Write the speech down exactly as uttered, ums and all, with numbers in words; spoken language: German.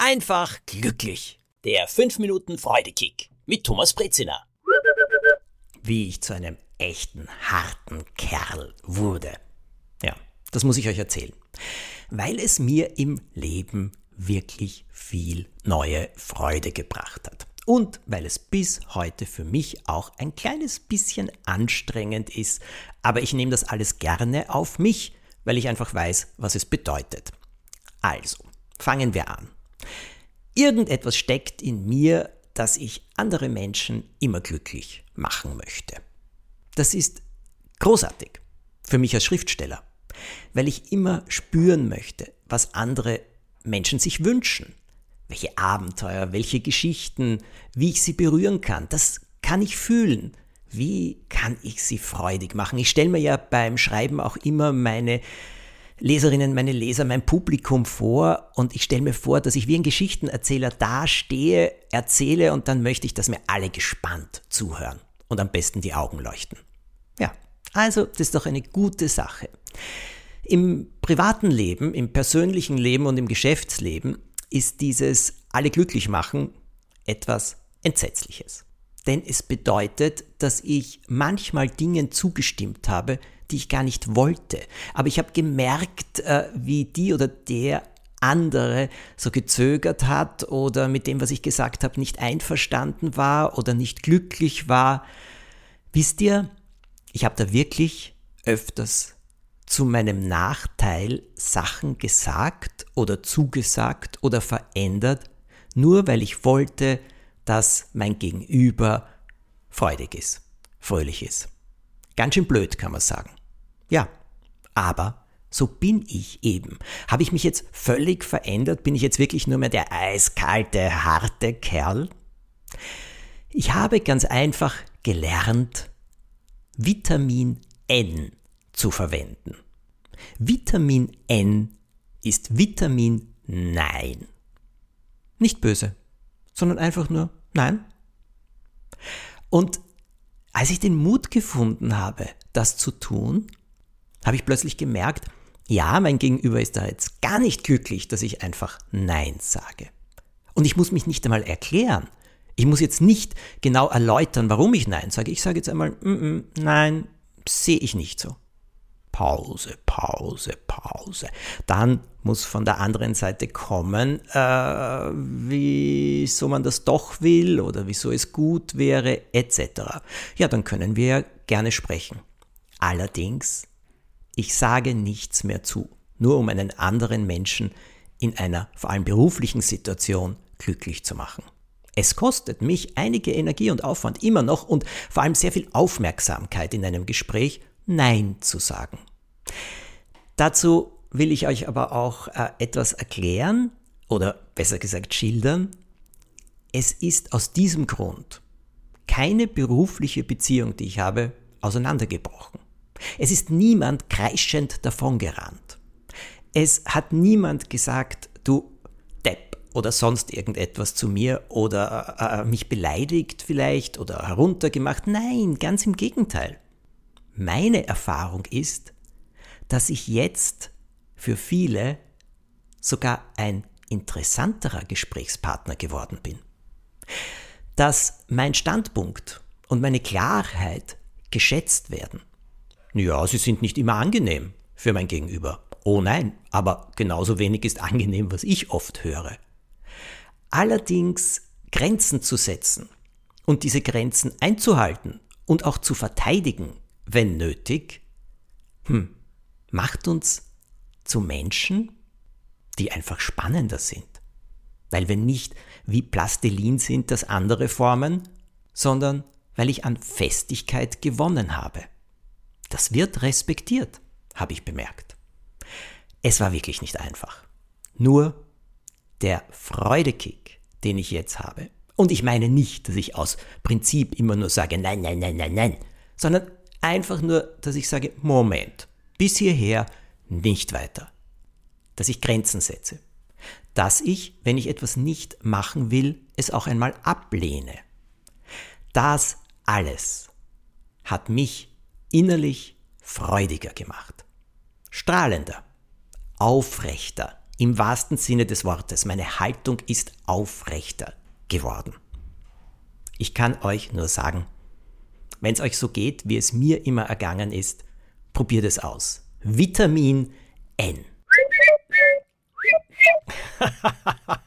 einfach glücklich. Der fünf Minuten Freudekick mit Thomas Brezina. Wie ich zu einem echten, harten Kerl wurde. Ja, das muss ich euch erzählen. Weil es mir im Leben wirklich viel neue Freude gebracht hat. Und weil es bis heute für mich auch ein kleines bisschen anstrengend ist. Aber ich nehme das alles gerne auf mich, weil ich einfach weiß, was es bedeutet. Also, fangen wir an. Irgendetwas steckt in mir, dass ich andere Menschen immer glücklich machen möchte. Das ist großartig für mich als Schriftsteller, weil ich immer spüren möchte, was andere Menschen sich wünschen. Welche Abenteuer, welche Geschichten, wie ich sie berühren kann, das kann ich fühlen. Wie kann ich sie freudig machen? Ich stelle mir ja beim Schreiben auch immer meine Leserinnen, meine Leser, mein Publikum vor und ich stelle mir vor, dass ich wie ein Geschichtenerzähler dastehe, erzähle und dann möchte ich, dass mir alle gespannt zuhören und am besten die Augen leuchten. Ja, also das ist doch eine gute Sache. Im privaten Leben, im persönlichen Leben und im Geschäftsleben ist dieses alle glücklich machen etwas Entsetzliches. Denn es bedeutet, dass ich manchmal Dingen zugestimmt habe, die ich gar nicht wollte. Aber ich habe gemerkt, wie die oder der andere so gezögert hat oder mit dem, was ich gesagt habe, nicht einverstanden war oder nicht glücklich war. Wisst ihr, ich habe da wirklich öfters zu meinem Nachteil Sachen gesagt oder zugesagt oder verändert, nur weil ich wollte, dass mein Gegenüber freudig ist, fröhlich ist. Ganz schön blöd, kann man sagen. Ja, aber so bin ich eben. Habe ich mich jetzt völlig verändert? Bin ich jetzt wirklich nur mehr der eiskalte, harte Kerl? Ich habe ganz einfach gelernt, Vitamin N zu verwenden. Vitamin N ist Vitamin Nein. Nicht böse, sondern einfach nur Nein. Und als ich den Mut gefunden habe, das zu tun, habe ich plötzlich gemerkt, ja, mein Gegenüber ist da jetzt gar nicht glücklich, dass ich einfach Nein sage. Und ich muss mich nicht einmal erklären. Ich muss jetzt nicht genau erläutern, warum ich Nein sage. Ich sage jetzt einmal, mm-mm, nein, sehe ich nicht so. Pause, Pause, Pause. Dann muss von der anderen Seite kommen, äh, wieso man das doch will oder wieso es gut wäre, et cetera. Ja, dann können wir ja gerne sprechen. Allerdings, ich sage nichts mehr zu, nur um einen anderen Menschen in einer vor allem beruflichen Situation glücklich zu machen. Es kostet mich einige Energie und Aufwand immer noch und vor allem sehr viel Aufmerksamkeit in einem Gespräch, Nein zu sagen. Dazu will ich euch aber auch äh, etwas erklären oder besser gesagt schildern. Es ist aus diesem Grund keine berufliche Beziehung, die ich habe, auseinandergebrochen. Es ist niemand kreischend davongerannt. Es hat niemand gesagt, du Depp oder sonst irgendetwas zu mir oder äh, mich beleidigt vielleicht oder heruntergemacht. Nein, ganz im Gegenteil. Meine Erfahrung ist, dass ich jetzt für viele sogar ein interessanterer Gesprächspartner geworden bin. Dass mein Standpunkt und meine Klarheit geschätzt werden. Ja, sie sind nicht immer angenehm für mein Gegenüber. Oh nein, aber genauso wenig ist angenehm, was ich oft höre. Allerdings Grenzen zu setzen und diese Grenzen einzuhalten und auch zu verteidigen, wenn nötig, hm, macht uns zu Menschen, die einfach spannender sind. Weil wir nicht wie Plastilin sind, das andere formen, sondern weil ich an Festigkeit gewonnen habe. Das wird respektiert, habe ich bemerkt. Es war wirklich nicht einfach. Nur der Freudekick, den ich jetzt habe, und ich meine nicht, dass ich aus Prinzip immer nur sage, nein, nein, nein, nein, nein, sondern einfach nur, dass ich sage, Moment, bis hierher, nicht weiter. Dass ich Grenzen setze. Dass ich, wenn ich etwas nicht machen will, es auch einmal ablehne. Das alles hat mich innerlich freudiger gemacht. Strahlender, aufrechter, Im wahrsten Sinne des Wortes, meine Haltung ist aufrechter geworden. Ich kann euch nur sagen, wenn es euch so geht, wie es mir immer ergangen ist, probiert es aus. Vitamin N.